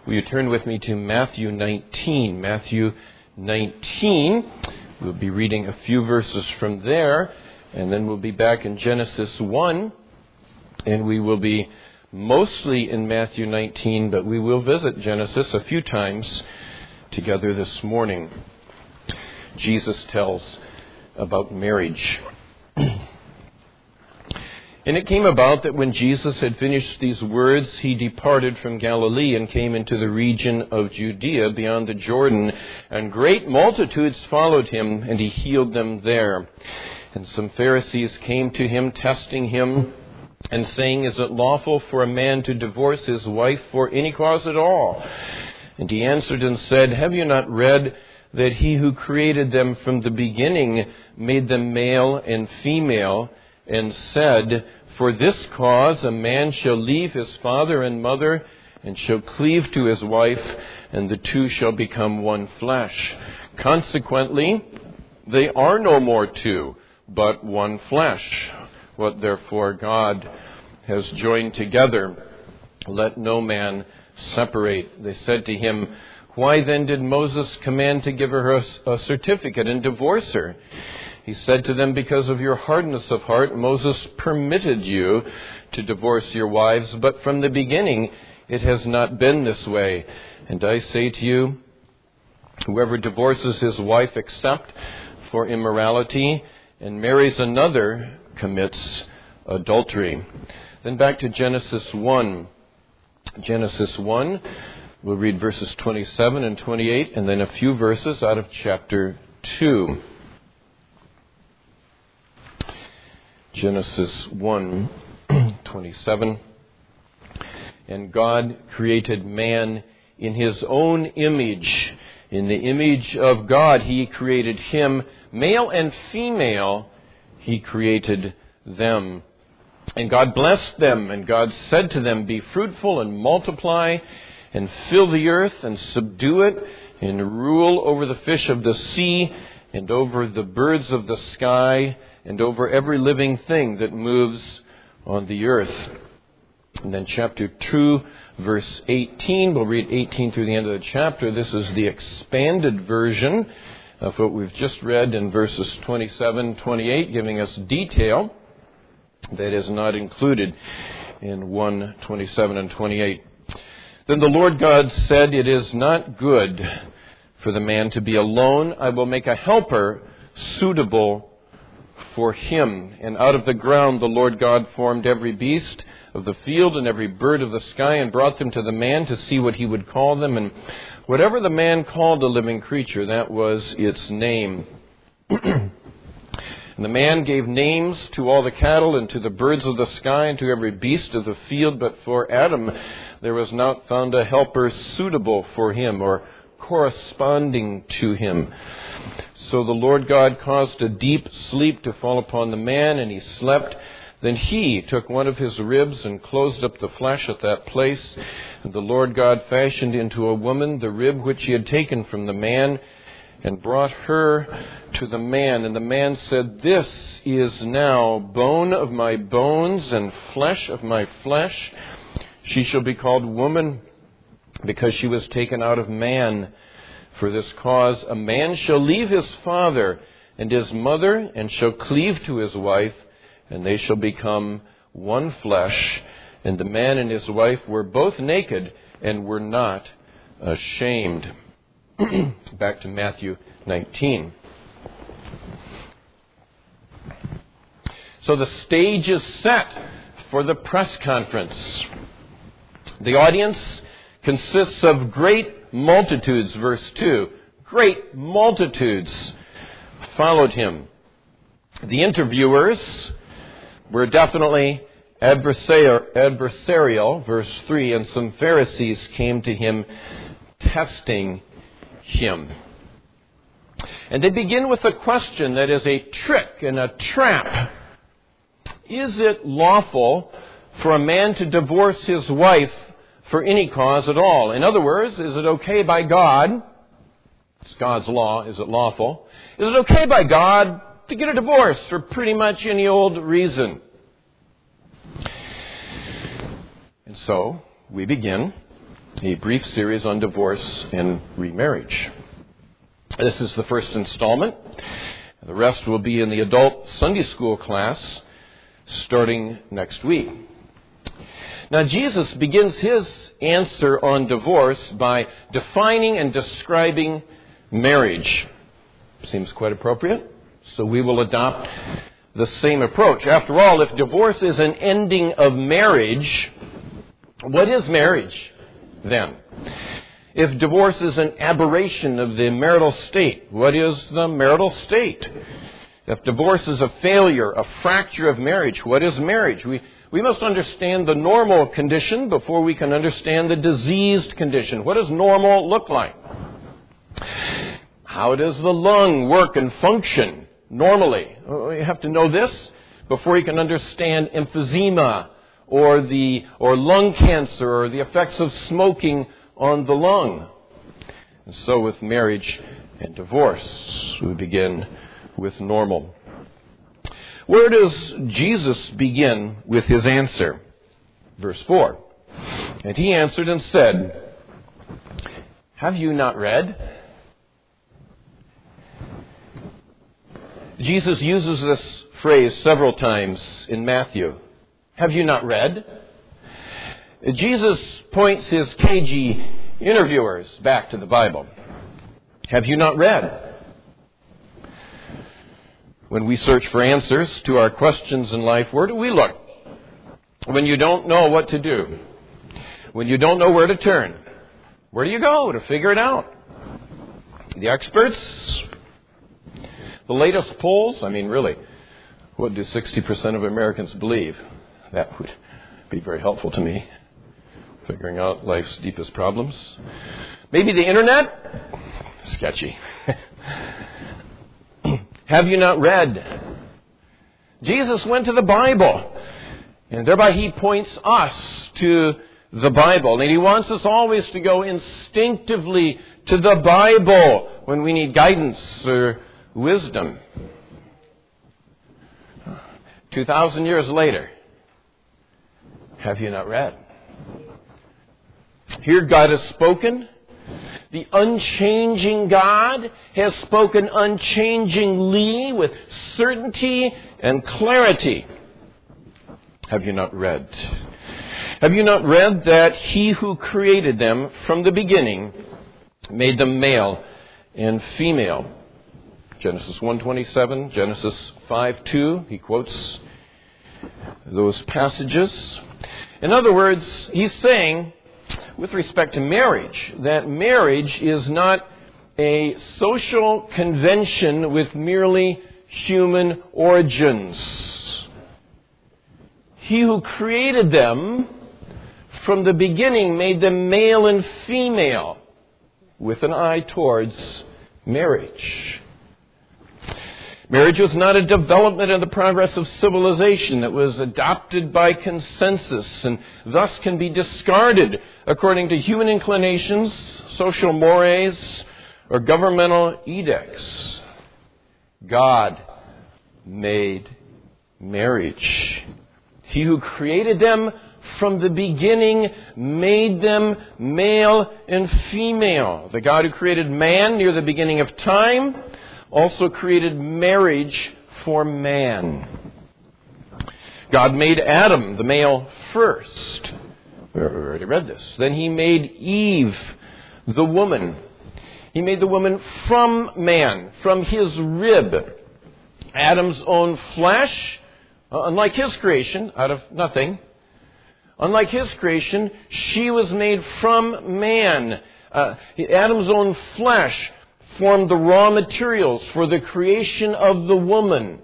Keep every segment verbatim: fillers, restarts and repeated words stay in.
Will you turn with me to Matthew nineteen? Matthew nineteen. We'll be reading a few verses from there, and then we'll be back in Genesis one, and we will be mostly in Matthew nineteen, but we will visit Genesis a few times together this morning. Jesus tells about marriage. And it came about that when Jesus had finished these words, he departed from Galilee and came into the region of Judea beyond the Jordan. And great multitudes followed him, and he healed them there. And some Pharisees came to him, testing him, and saying, "Is it lawful for a man to divorce his wife for any cause at all?" And he answered and said, "Have you not read that he who created them from the beginning made them male and female, and said, 'For this cause a man shall leave his father and mother, and shall cleave to his wife, and the two shall become one flesh.' Consequently, they are no more two, but one flesh. What therefore God has joined together, let no man separate." They said to him, "Why then did Moses command to give her a certificate and divorce her?" He said to them, "Because of your hardness of heart, Moses permitted you to divorce your wives, but from the beginning it has not been this way. And I say to you, whoever divorces his wife except for immorality and marries another commits adultery." Then back to Genesis one. Genesis one, we'll read verses twenty-seven and twenty-eight, and then a few verses out of chapter two. Genesis one, twenty-seven. "And God created man in his own image. In the image of God he created him. Male and female he created them. And God blessed them, and God said to them, 'Be fruitful and multiply, and fill the earth, and subdue it, and rule over the fish of the sea, and over the birds of the sky, and over every living thing that moves on the earth.'" And then chapter two, verse eighteen. We'll read eighteen through the end of the chapter. This is the expanded version of what we've just read in verses twenty-seven, twenty-eight, giving us detail that is not included in one, twenty-seven and twenty-eight. "Then the Lord God said, 'It is not good for the man to be alone. I will make a helper suitable for him.' And out of the ground the Lord God formed every beast of the field and every bird of the sky, and brought them to the man to see what he would call them. And whatever the man called a living creature, that was its name. And the man gave names to all the cattle, and to the birds of the sky, and to every beast of the field. But for Adam there was not found a helper suitable for him, or corresponding to him. So the Lord God caused a deep sleep to fall upon the man, and he slept. Then he took one of his ribs and closed up the flesh at that place. And the Lord God fashioned into a woman the rib which he had taken from the man, and brought her to the man. And the man said, 'This is now bone of my bones and flesh of my flesh. She shall be called woman, because she was taken out of man. For this cause a man shall leave his father and his mother, and shall cleave to his wife, and they shall become one flesh. And the man and his wife were both naked, and were not ashamed.'" Back to Matthew nineteen. So the stage is set for the press conference. The audience consists of great multitudes, verse two. Great multitudes followed him. The interviewers were definitely adversarial, verse three, and some Pharisees came to him testing him. And they begin with a question that is a trick and a trap. Is it lawful for a man to divorce his wife for any cause at all? In other words, is it okay by God? It's God's law. Is it lawful? Is it okay by God to get a divorce for pretty much any old reason? And so we begin a brief series on divorce and remarriage. This is the first installment. The rest will be in the adult Sunday school class starting next week. Now, Jesus begins his answer on divorce by defining and describing marriage. Seems quite appropriate, so we will adopt the same approach. After all, if divorce is an ending of marriage, what is marriage then? If divorce is an aberration of the marital state, what is the marital state? If divorce is a failure, a fracture of marriage, what is marriage? We, we must understand the normal condition before we can understand the diseased condition. What does normal look like? How does the lung work and function normally? You have to know this before you can understand emphysema or the or lung cancer or the effects of smoking on the lung. And so with marriage and divorce, we begin with normal. Where does Jesus begin with his answer? Verse four. And he answered and said, "Have you not read?" Jesus uses this phrase several times in Matthew. Have you not read? Jesus points his cagey interviewers back to the Bible. Have you not read? When we search for answers to our questions in life, where do we look? When you don't know what to do, when you don't know where to turn, where do you go to figure it out? The experts? The latest polls? I mean, really, what do sixty percent of Americans believe? That would be very helpful to me, figuring out life's deepest problems. Maybe the internet? Sketchy. Have you not read? Jesus went to the Bible, and thereby he points us to the Bible. And he wants us always to go instinctively to the Bible when we need guidance or wisdom. Two thousand years later, have you not read? Here God has spoken. The unchanging God has spoken unchangingly with certainty and clarity. Have you not read? Have you not read that he who created them from the beginning made them male and female? Genesis one twenty-seven, Genesis five two, he quotes those passages. In other words, he's saying, with respect to marriage, that marriage is not a social convention with merely human origins. He who created them from the beginning made them male and female with an eye towards marriage. Marriage was not a development in the progress of civilization that was adopted by consensus and thus can be discarded according to human inclinations, social mores, or governmental edicts. God made marriage. He who created them from the beginning made them male and female. The God who created man near the beginning of time also created marriage for man. God made Adam, the male, first. We already read this. Then he made Eve, the woman. He made the woman from man, from his rib. Adam's own flesh, uh, unlike his creation, out of nothing. Unlike his creation, she was made from man. Uh, Adam's own flesh formed the raw materials for the creation of the woman.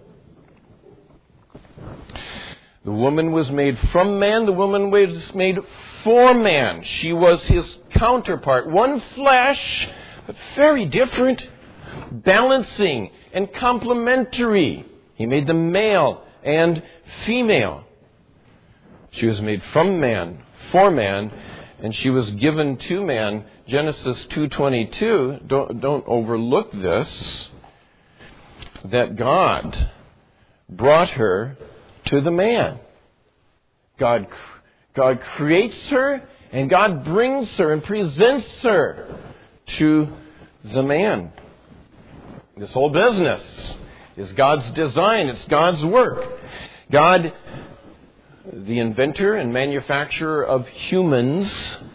The woman was made from man. The woman was made for man. She was his counterpart. One flesh, but very different, balancing and complementary. He made them male and female. She was made from man, for man, and she was given to man. Genesis two twenty-two, don't, don't overlook this, that God brought her to the man. God, God creates her And God brings her and presents her to the man. This whole business is God's design. It's God's work. God, the inventor and manufacturer of humans,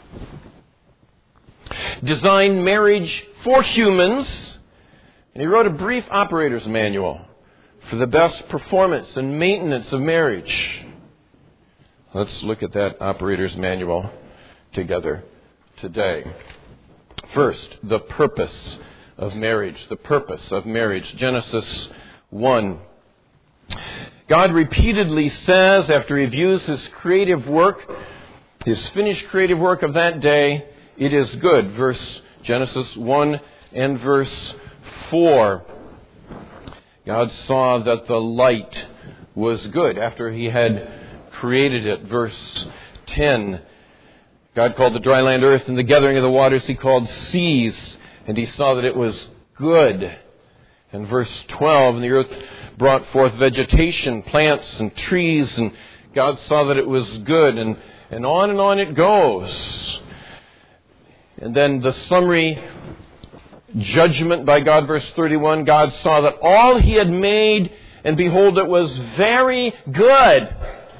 designed marriage for humans, and He wrote a brief operator's manual for the best performance and maintenance of marriage. Let's look at that operator's manual together today. First, the purpose of marriage. The purpose of marriage. Genesis one. God repeatedly says, after He views His creative work, His finished creative work of that day, it is good. Verse Genesis one and verse four. God saw that the light was good after He had created it. Verse ten. God called the dry land earth, and the gathering of the waters He called seas, and He saw that it was good. And verse twelve, and the earth brought forth vegetation, plants and trees, and God saw that it was good, and, and on and on it goes. And then the summary judgment by God, verse thirty-one, God saw that all He had made, and behold, it was very good.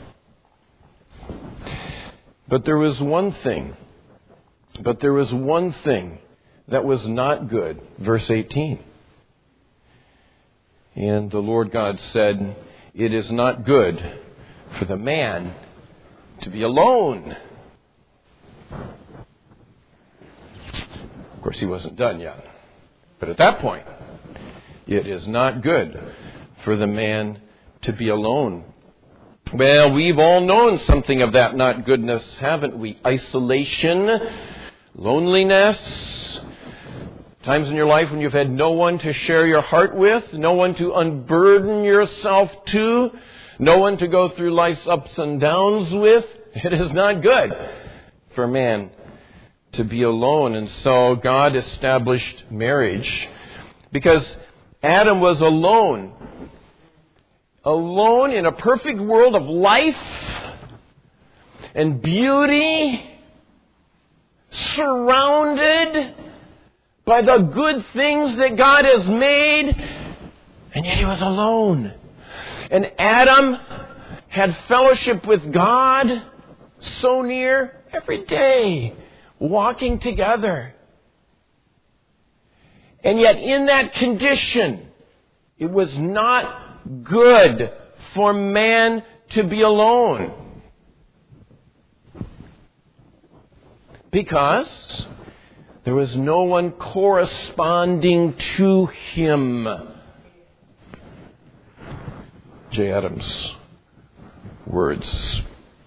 But there was one thing, but there was one thing that was not good. Verse eighteen. And the Lord God said, it is not good for the man to be alone. Of course, He wasn't done yet. But at that point, it is not good for the man to be alone. Well, we've all known something of that not goodness, haven't we? Isolation, loneliness, times in your life when you've had no one to share your heart with, no one to unburden yourself to, no one to go through life's ups and downs with. It is not good for man to be alone. And so God established marriage because Adam was alone. Alone in a perfect world of life and beauty, surrounded by the good things that God has made, and yet he was alone. And Adam had fellowship with God so near every day, walking together. And yet in that condition, it was not good for man to be alone. Because there was no one corresponding to him. J. Adams' words.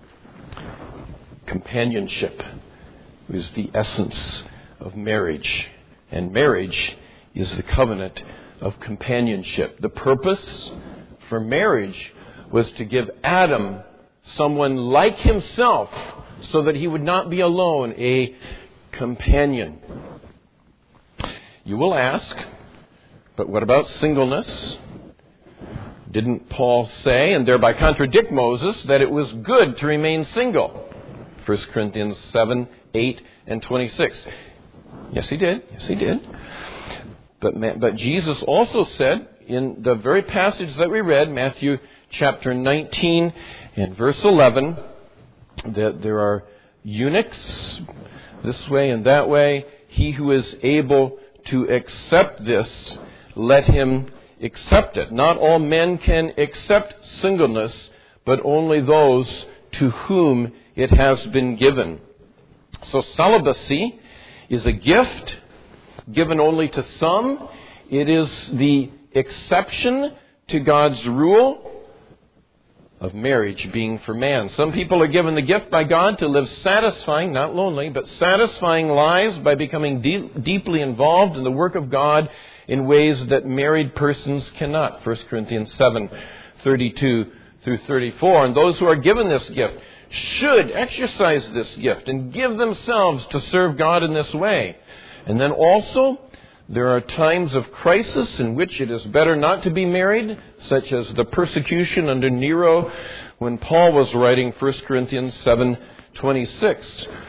Companionship is the essence of marriage. And marriage is the covenant of companionship. The purpose for marriage was to give Adam someone like himself so that he would not be alone, a companion. You will ask, but what about singleness? Didn't Paul say, and thereby contradict Moses, that it was good to remain single? First Corinthians seven, eight, and twenty-six. Yes, he did. Yes, he did. But, but Jesus also said in the very passage that we read, Matthew chapter nineteen and verse eleven, that there are eunuchs this way and that way. He who is able to accept this, let him accept it. Not all men can accept singleness, but only those to whom it has been given. So celibacy is a gift given only to some. It is the exception to God's rule of marriage being for man. Some people are given the gift by God to live satisfying, not lonely, but satisfying lives by becoming deep, deeply involved in the work of God in ways that married persons cannot. First Corinthians seven, thirty-two through thirty-four. And those who are given this gift should exercise this gift and give themselves to serve God in this way. And then also, there are times of crisis in which it is better not to be married, such as the persecution under Nero when Paul was writing First Corinthians seven twenty-six.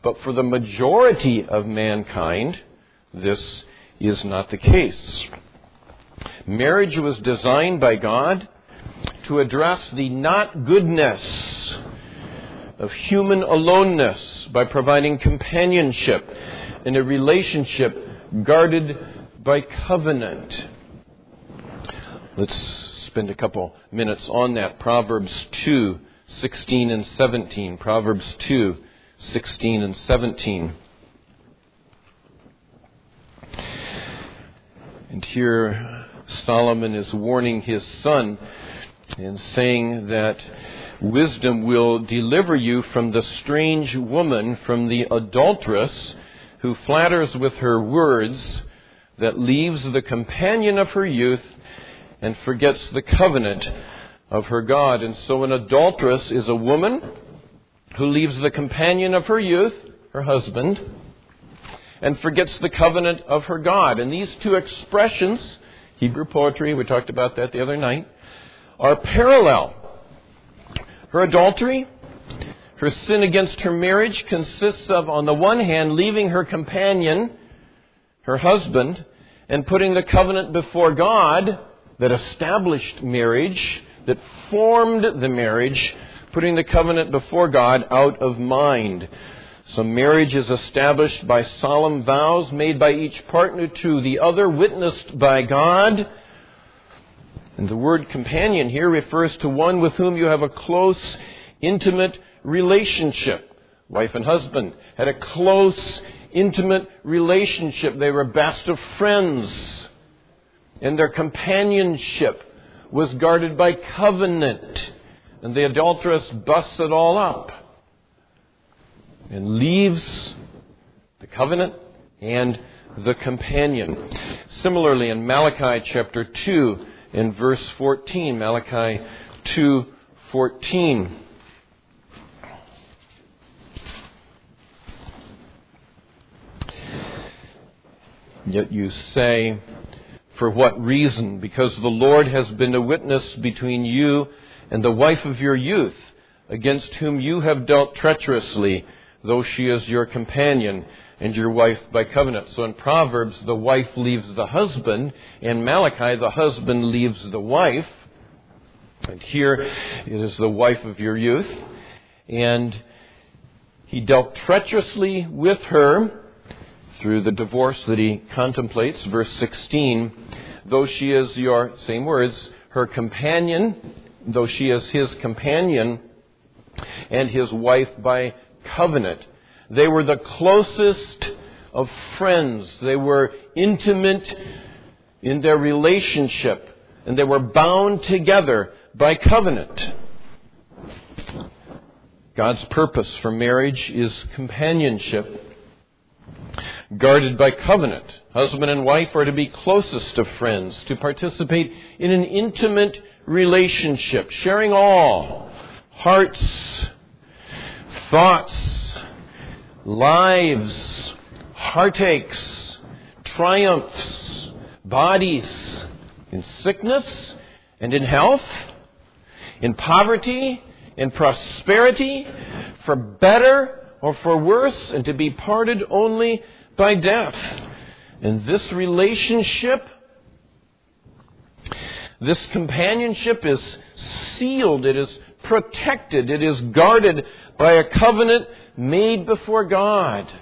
But for the majority of mankind, this is not the case. Marriage was designed by God to address the not goodness of human aloneness by providing companionship in a relationship guarded by covenant. Let's spend a couple minutes on that. Proverbs two, sixteen and seventeen. Proverbs two, sixteen and seventeen. And here Solomon is warning his son and saying that wisdom will deliver you from the strange woman, from the adulteress who flatters with her words, that leaves the companion of her youth and forgets the covenant of her God. And so an adulteress is a woman who leaves the companion of her youth, her husband, and forgets the covenant of her God. And these two expressions, Hebrew poetry, we talked about that the other night, are parallel. Her adultery, her sin against her marriage, consists of, on the one hand, leaving her companion, her husband, and putting the covenant before God that established marriage, that formed the marriage, putting the covenant before God out of mind. So marriage is established by solemn vows made by each partner to the other, witnessed by God. And the word companion here refers to one with whom you have a close, intimate relationship. Wife and husband had a close, intimate relationship. They were best of friends. And their companionship was guarded by covenant. And the adulteress busts it all up and leaves the covenant and the companion. Similarly, in Malachi chapter two, in verse fourteen, Malachi two fourteen. Yet you say, for what reason? Because the Lord has been a witness between you and the wife of your youth, against whom you have dealt treacherously, though she is your companion and your wife by covenant. So in Proverbs, the wife leaves the husband. In Malachi, the husband leaves the wife. And here it is the wife of your youth. And he dealt treacherously with her through the divorce that he contemplates. Verse sixteen, though she is your, same words, her companion, though she is his companion and his wife by covenant. They were the closest of friends. They were intimate in their relationship, and they were bound together by covenant. God's purpose for marriage is companionship, guarded by covenant. Husband and wife are to be closest of friends, to participate in an intimate relationship, sharing all, hearts, thoughts, lives, heartaches, triumphs, bodies, in sickness and in health, in poverty, in prosperity, for better or for worse, and to be parted only by death. And this relationship, this companionship is sealed, it is protected, it is guarded by a covenant made before God.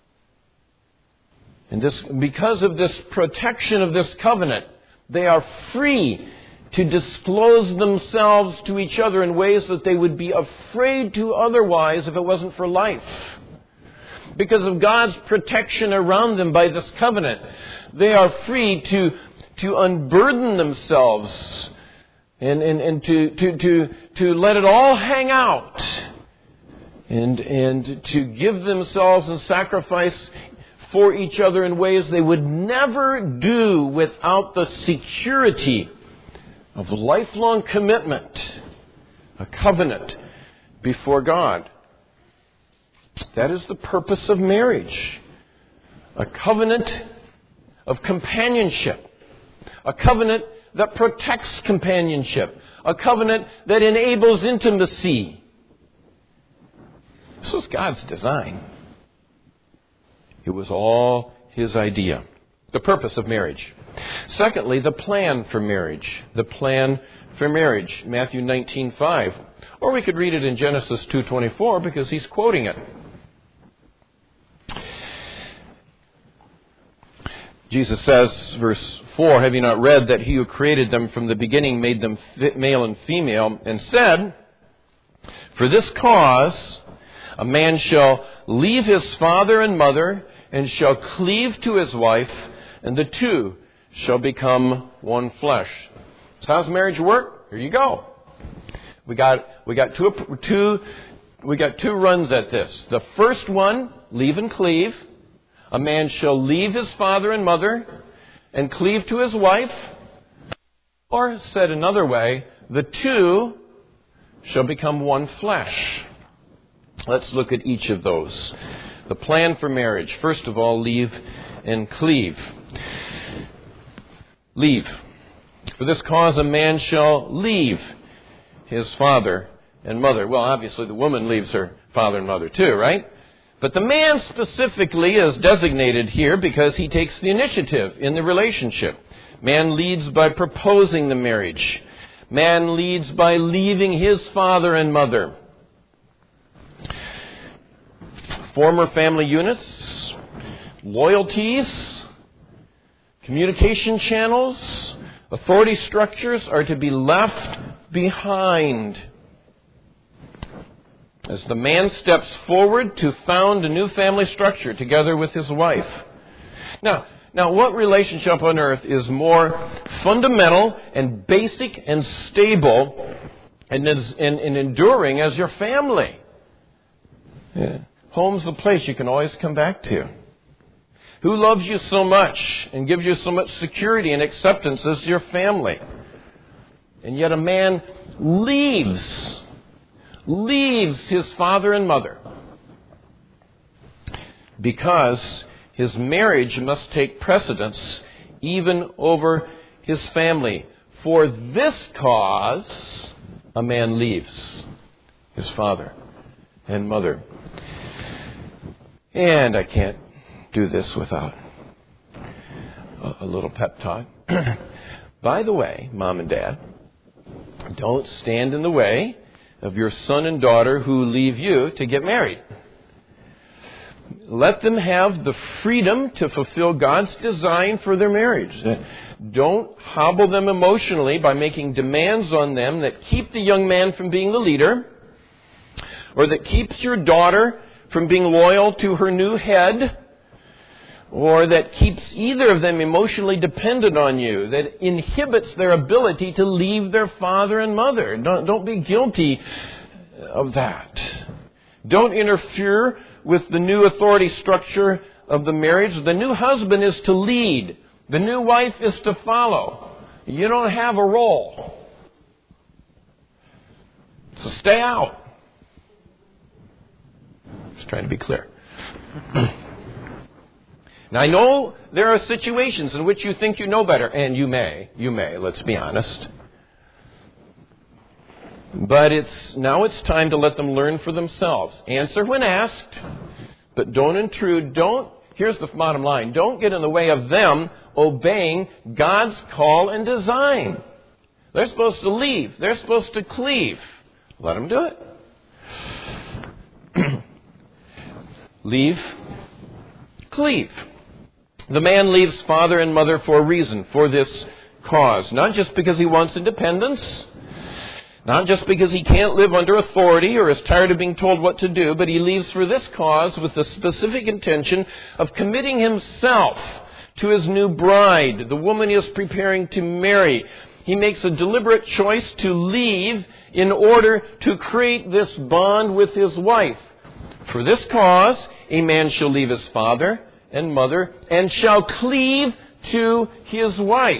And this, because of this protection of this covenant, they are free to disclose themselves to each other in ways that they would be afraid to otherwise if it wasn't for life. Because of God's protection around them by this covenant, they are free to, to unburden themselves and, and, and to, to, to, to let it all hang out and, and to give themselves in sacrifice for each other in ways they would never do without the security of lifelong commitment, a covenant before God. That is the purpose of marriage. A covenant of companionship. A covenant that protects companionship. A covenant that enables intimacy. This was God's design. It was all his idea. The purpose of marriage. Secondly, the plan for marriage. The plan for marriage. Matthew nineteen five. Or we could read it in Genesis two twenty-four because he's quoting it. Jesus says, verse four, have you not read that he who created them from the beginning made them male and female, and said, for this cause a man shall leave his father and mother and shall cleave to his wife, and the two shall become one flesh. So how's marriage work? Here you go. We got we got two two we got two runs at this. The first one, leave and cleave. A man shall leave his father and mother and cleave to his wife. Or, said another way, the two shall become one flesh. Let's look at each of those. The plan for marriage. First of all, leave and cleave. Leave. For this cause a man shall leave his father and mother. Well, obviously the woman leaves her father and mother too, right? But the man specifically is designated here because he takes the initiative in the relationship. Man leads by proposing the marriage. Man leads by leaving his father and mother. Former family units, loyalties, communication channels, authority structures are to be left behind. As the man steps forward to found a new family structure together with his wife. Now, now what relationship on earth is more fundamental and basic and stable and, is, and, and enduring as your family? Yeah. Home's the place you can always come back to. Who loves you so much and gives you so much security and acceptance as your family? And yet a man leaves leaves his father and mother because his marriage must take precedence even over his family. For this cause, a man leaves his father and mother. And I can't do this without a, a little pep talk. By the way, Mom and Dad, don't stand in the way of your son and daughter who leave you to get married. Let them have the freedom to fulfill God's design for their marriage. Don't hobble them emotionally by making demands on them that keep the young man from being the leader, or that keeps your daughter from being loyal to her new head, or that keeps either of them emotionally dependent on you, that inhibits their ability to leave their father and mother. Don't, don't be guilty of that. Don't interfere with the new authority structure of the marriage. The new husband is to lead. The new wife is to follow. You don't have a role. So stay out. Just trying to be clear. Now, I know there are situations in which you think you know better, and you may, you may, let's be honest. But it's now it's time to let them learn for themselves. Answer when asked, but don't intrude. Don't, here's the bottom line, don't get in the way of them obeying God's call and design. They're supposed to leave. They're supposed to cleave. Let them do it. Leave, cleave. The man leaves father and mother for a reason, for this cause. Not just because he wants independence, not just because he can't live under authority or is tired of being told what to do, but he leaves for this cause with the specific intention of committing himself to his new bride, the woman he is preparing to marry. He makes a deliberate choice to leave in order to create this bond with his wife. For this cause, a man shall leave his father and mother, and shall cleave to his wife.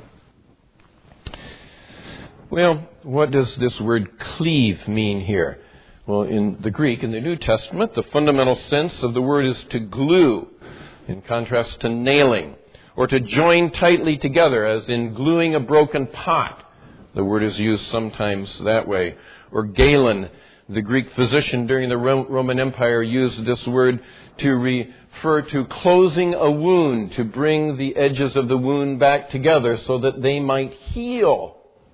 Well, what does this word cleave mean here? Well, in the Greek, in the New Testament, the fundamental sense of the word is to glue, in contrast to nailing, or to join tightly together, as in gluing a broken pot. The word is used sometimes that way. Or galen, The Greek physician during the Roman Empire used this word to refer to closing a wound, to bring the edges of the wound back together so that they might heal.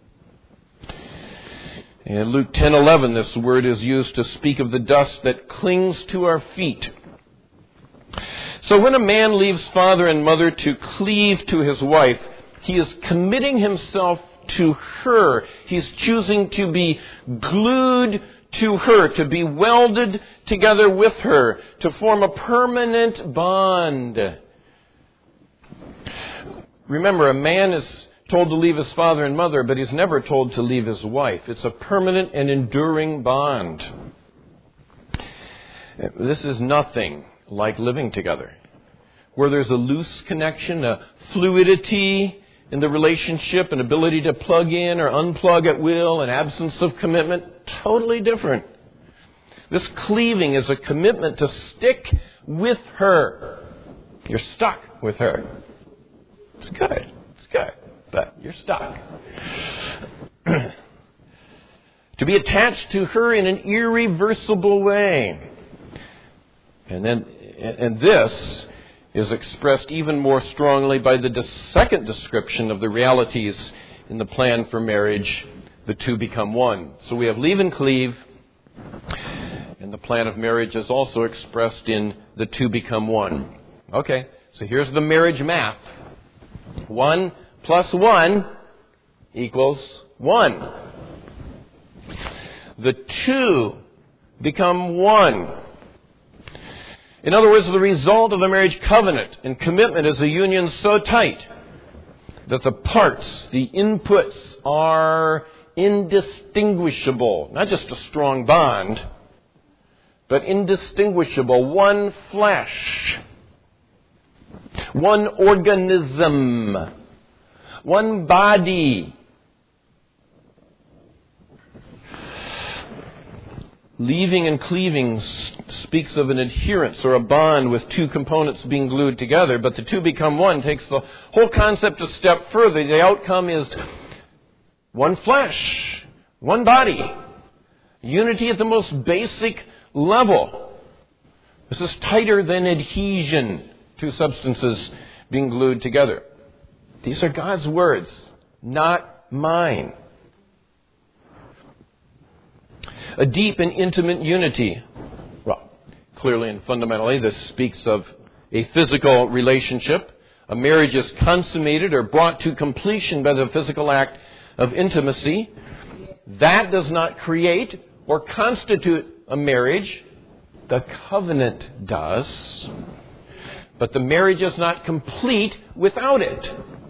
In Luke ten eleven, this word is used to speak of the dust that clings to our feet. So when a man leaves father and mother to cleave to his wife, he is committing himself to her. He's choosing to be glued to her, to be welded together with her, to form a permanent bond. Remember, a man is told to leave his father and mother, but he's never told to leave his wife. It's a permanent and enduring bond. This is nothing like living together, where there's a loose connection, a fluidity in the relationship, an ability to plug in or unplug at will, an absence of commitment. Totally different. This cleaving is a commitment to stick with her. You're stuck with her. It's good. It's good. But you're stuck. To be attached to her in an irreversible way. And then, and this is expressed even more strongly by the second description of the realities in the plan for marriage. The two become one. So we have leave and cleave, and the plan of marriage is also expressed in the two become one. Okay, so here's the marriage math. One plus one equals one. The two become one. In other words, the result of the marriage covenant and commitment is a union so tight that the parts, the inputs are indistinguishable. Not just a strong bond, but indistinguishable. One flesh. One organism. One body. Leaving and cleaving speaks of an adherence or a bond with two components being glued together, but the two become one takes the whole concept a step further. The outcome is one flesh, one body. Unity at the most basic level. This is tighter than adhesion, two substances being glued together. These are God's words, not mine. A deep and intimate unity. Well, clearly and fundamentally, this speaks of a physical relationship. A marriage is consummated or brought to completion by the physical act of intimacy. That does not create or constitute a marriage. The covenant does. But the marriage is not complete without it.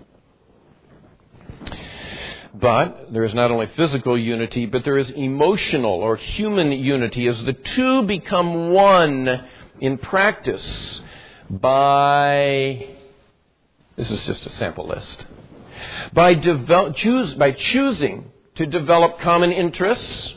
But there is not only physical unity, but there is emotional or human unity as the two become one in practice by, this is just a sample list, by, develop, choose, by choosing to develop common interests.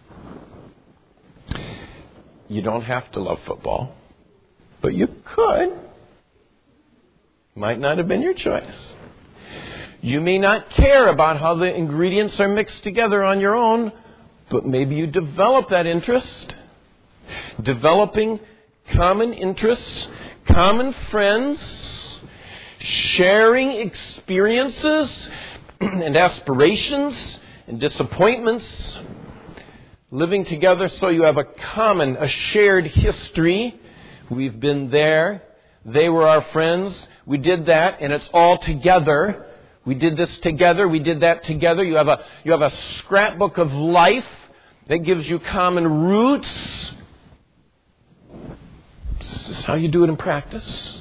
You don't have to love football, but you could. Might not have been your choice. You may not care about how the ingredients are mixed together on your own, but maybe you develop that interest. Developing common interests, common friends, sharing experiences and aspirations and disappointments, living together so you have a common, a shared history. We've been there. They were our friends. We did that, and it's all together. We did this together. We did that together. You have a you have a scrapbook of life that gives you common roots. This is how you do it in practice.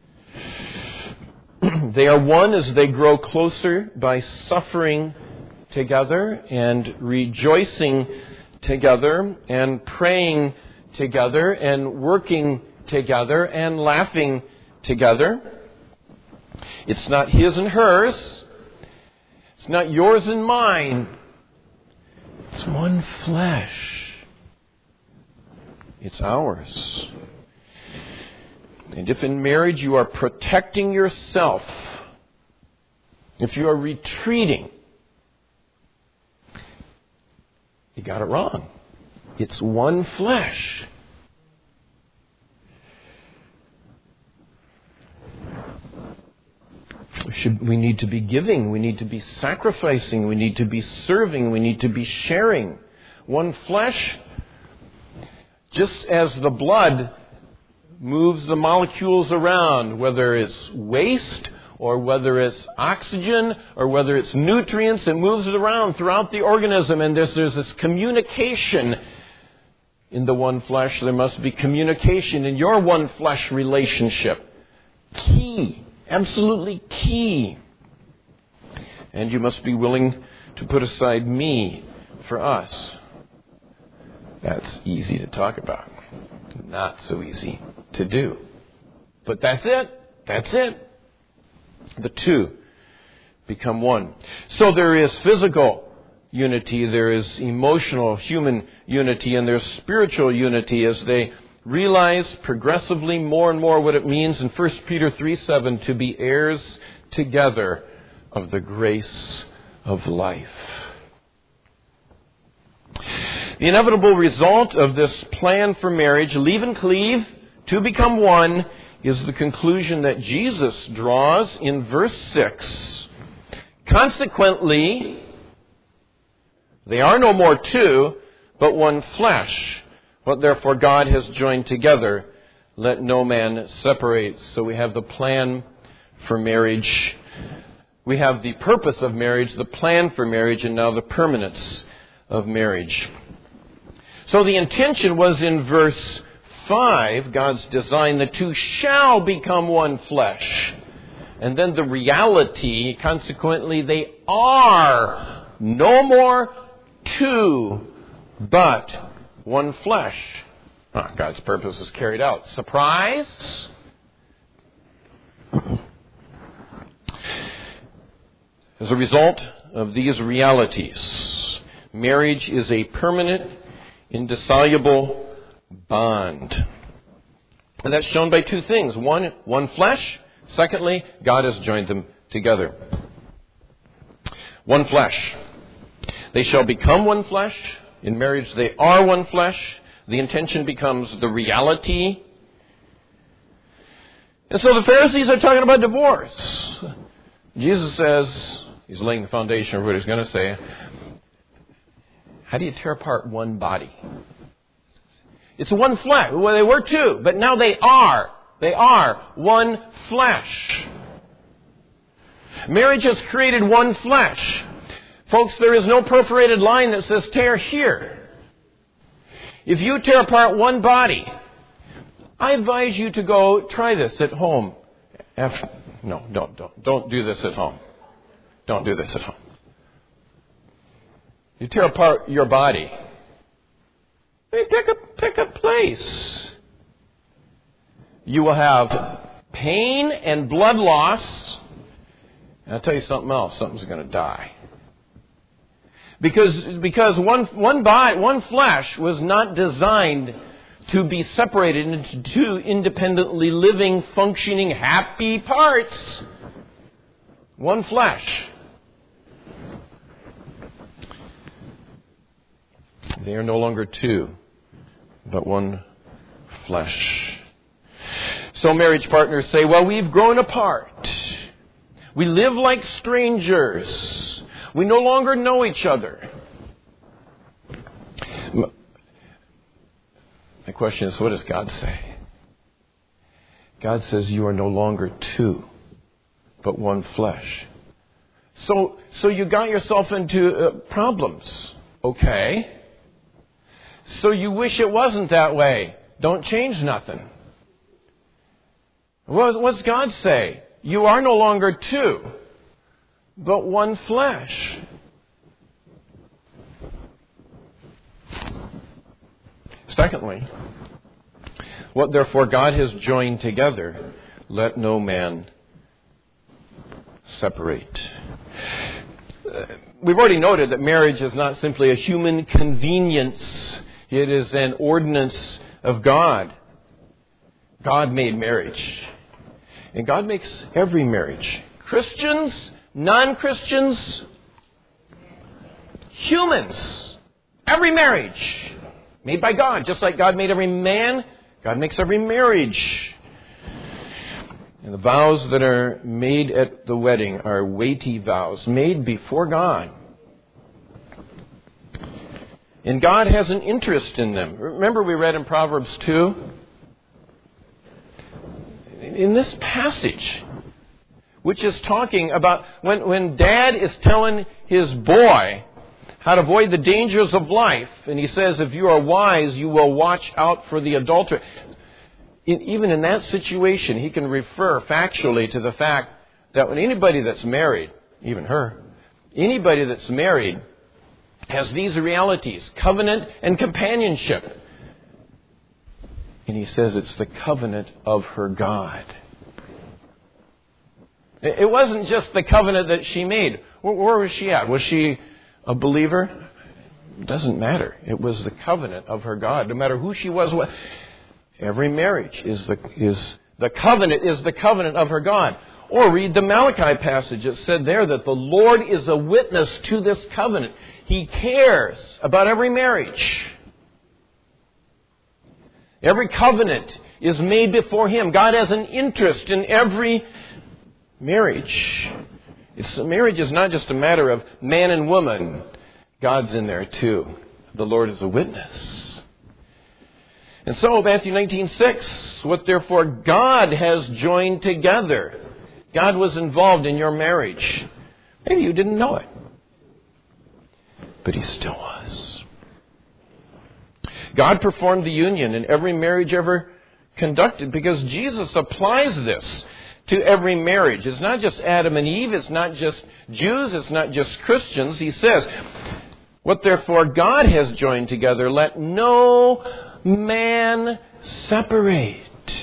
They are one as they grow closer by suffering together and rejoicing together and praying together and working together and laughing together. It's not his and hers. It's not yours and mine. It's one flesh. It's ours. And if in marriage you are protecting yourself, if you are retreating, you got it wrong. It's one flesh. We, should, we need to be giving. We need to be sacrificing. We need to be serving. We need to be sharing. One flesh, just as the blood moves the molecules around, whether it's waste or whether it's oxygen or whether it's nutrients, it moves it around throughout the organism. And there's, there's this communication in the one flesh. There must be communication in your one flesh relationship. Key. Absolutely key. And you must be willing to put aside me for us. That's easy to talk about. Not so easy to do. But that's it. That's it. The two become one. So there is physical unity, there is emotional, human unity, and there's spiritual unity as they realize progressively more and more what it means in First Peter three seven to be heirs together of the grace of life. The inevitable result of this plan for marriage, leave and cleave, to become one, is the conclusion that Jesus draws in verse six. Consequently, they are no more two, but one flesh. What therefore God has joined together, let no man separate. So we have the plan for marriage. We have the purpose of marriage, the plan for marriage, and now the permanence of marriage. So the intention was in verse five, God's design, the two shall become one flesh. And then the reality, consequently, they are no more two, but one flesh. Oh, God's purpose is carried out. Surprise? As a result of these realities, marriage is a permanent, indissoluble bond. And that's shown by two things. One, one flesh. Secondly, God has joined them together. One flesh. They shall become one flesh. In marriage, they are one flesh. The intention becomes the reality. And so the Pharisees are talking about divorce. Jesus says, he's laying the foundation of what he's going to say. How do you tear apart one body? It's one flesh. Well, they were two, but now they are. They are one flesh. Marriage has created one flesh. Folks, there is no perforated line that says tear here. If you tear apart one body, I advise you to go try this at home. After, no, don't, don't, don't do this at home. Don't do this at home. You tear apart your body. Pick a, pick a place. You will have pain and blood loss. And I'll tell you something else. Something's going to die. Because, because one, one body, one flesh was not designed to be separated into two independently living, functioning, happy parts. One flesh. They are no longer two, but one flesh. So marriage partners say, well, we've grown apart. We live like strangers. We no longer know each other. My question is, what does God say? God says you are no longer two, but one flesh. So, so you got yourself into uh, problems. Okay. So you wish it wasn't that way. Don't change nothing. What does God say? You are no longer two, but one flesh. Secondly, what therefore God has joined together, let no man separate. Uh, we've already noted that marriage is not simply a human convenience. It is an ordinance of God. God made marriage. And God makes every marriage. Christians, non-Christians, humans. Every marriage Made by God. Just like God made every man, God makes every marriage. And the vows that are made at the wedding are weighty vows, made before God. And God has an interest in them. Remember we read in Proverbs two? In this passage, which is talking about when, when Dad is telling his boy how to avoid the dangers of life, and he says, if you are wise, you will watch out for the adulterer. In, even in that situation, he can refer factually to the fact that when anybody that's married, even her, anybody that's married has these realities, covenant and companionship. And he says it's the covenant of her God. It wasn't just the covenant that she made. Where, where was she at? Was she a believer? It doesn't matter. It was the covenant of her God. No matter who she was, what, every marriage is the is the covenant is the covenant of her God. Or read the Malachi passage. It said there that the Lord is a witness to this covenant. He cares about every marriage. Every covenant is made before Him. God has an interest in every marriage. It's, marriage is not just a matter of man and woman. God's in there too. The Lord is a witness. And so, Matthew nineteen six, what therefore God has joined together. God was involved in your marriage. Maybe you didn't know it. But He still was. God performed the union in every marriage ever conducted because Jesus applies this to every marriage. It's not just Adam and Eve. It's not just Jews. It's not just Christians. He says, what therefore God has joined together, let no man separate.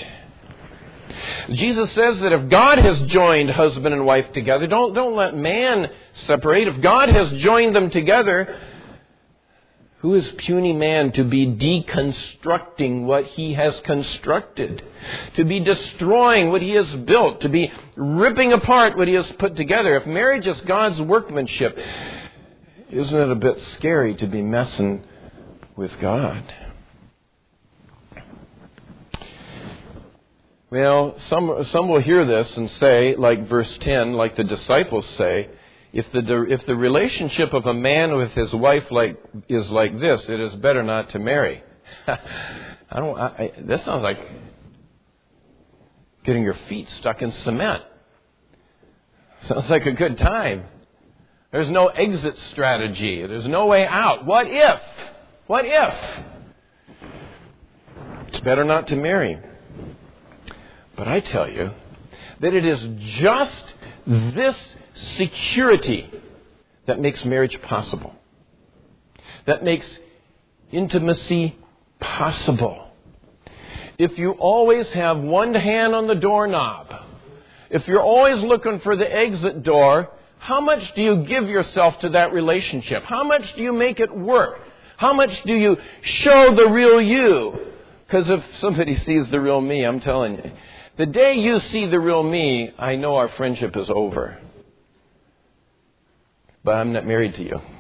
Jesus says that if God has joined husband and wife together, don't, don't let man separate. If God has joined them together, who is puny man to be deconstructing what he has constructed? To be destroying what he has built? To be ripping apart what he has put together? If marriage is God's workmanship, isn't it a bit scary to be messing with God? Well, some some will hear this and say, like verse ten, like the disciples say, if the if the relationship of a man with his wife like is like this, it is better not to marry. I don't. I, I, that sounds like getting your feet stuck in cement. Sounds like a good time. There's no exit strategy. There's no way out. What if? What if? It's better not to marry. But I tell you that it is just this security that makes marriage possible. That makes intimacy possible. If you always have one hand on the doorknob, if you're always looking for the exit door, how much do you give yourself to that relationship? How much do you make it work? How much do you show the real you? Because if somebody sees the real me, I'm telling you, the day you see the real me, I know our friendship is over. But I'm not married to you.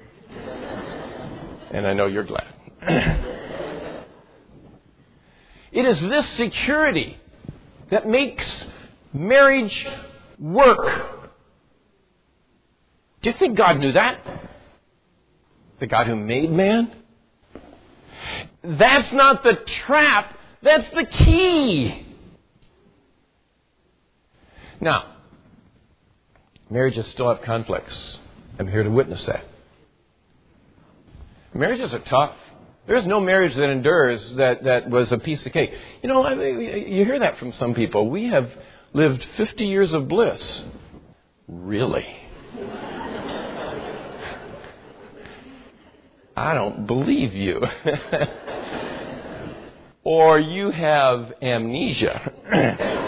And I know you're glad. It is this security that makes marriage work. Do you think God knew that? The God who made man? That's not the trap. That's the key. Now, marriages still have conflicts. I'm here to witness that. Marriages are tough. There's no marriage that endures that, that was a piece of cake. You know, I mean, you hear that from some people. We have lived fifty years of bliss. Really? I don't believe you. Or you have amnesia.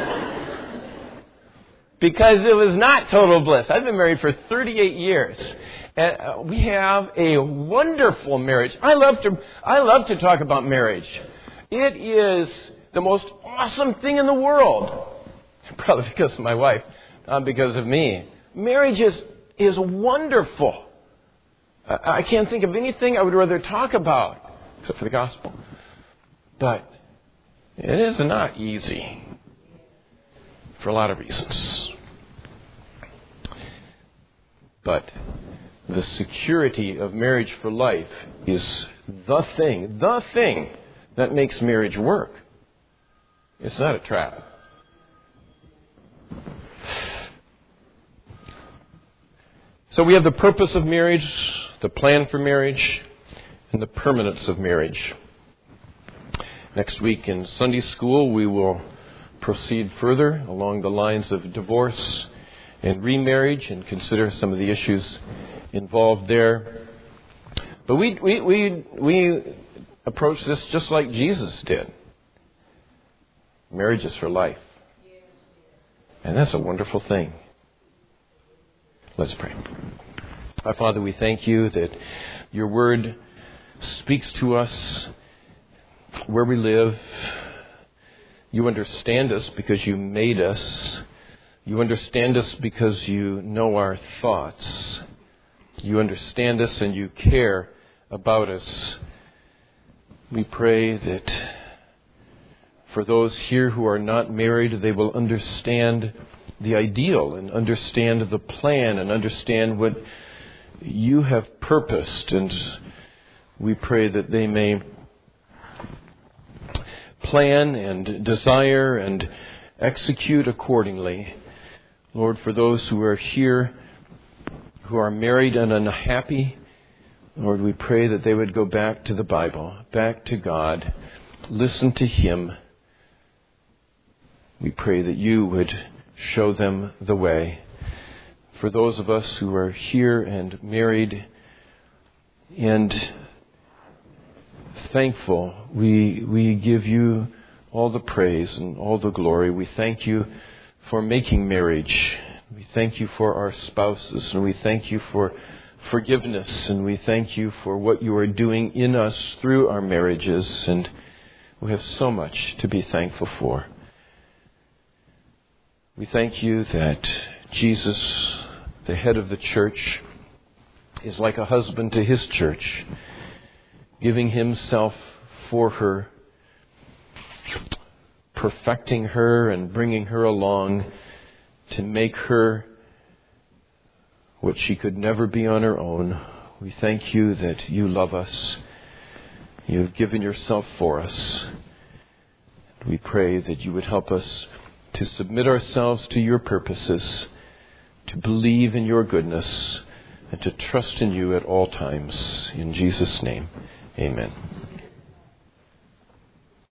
Because it was not total bliss. I've been married for thirty-eight years. And we have a wonderful marriage. I love to I love to talk about marriage. It is the most awesome thing in the world. Probably because of my wife, not because of me. Marriage is, is wonderful. I can't think of anything I would rather talk about except for the gospel. But it is not easy for a lot of reasons. But the security of marriage for life is the thing, the thing that makes marriage work. It's not a trap. So we have the purpose of marriage, the plan for marriage, and the permanence of marriage. Next week in Sunday school, we will proceed further along the lines of divorce and remarriage and consider some of the issues involved there. But we we we we approach this just like Jesus did. Marriage is for life. And that's a wonderful thing. Let's pray. Our Father, we thank you that your word speaks to us where we live. You understand us because you made us. You understand us because you know our thoughts. You understand us and you care about us. We pray that for those here who are not married, they will understand the ideal and understand the plan and understand what you have purposed. And we pray that they may plan and desire and execute accordingly. Lord, for those who are here who are married and unhappy, Lord, we pray that they would go back to the Bible, back to God, listen to Him. We pray that you would show them the way. For those of us who are here and married and thankful, we we give you all the praise and all the glory. We thank you for making marriage. We thank you for our spouses, and we thank you for forgiveness, and we thank you for what you are doing in us through our marriages, and we have so much to be thankful for. We thank you that Jesus, the head of the church, is like a husband to his church, giving himself for her, perfecting her and bringing her along to make her what she could never be on her own. We thank you that you love us. You have given yourself for us. We pray that you would help us to submit ourselves to your purposes, to believe in your goodness, and to trust in you at all times. In Jesus' name, amen.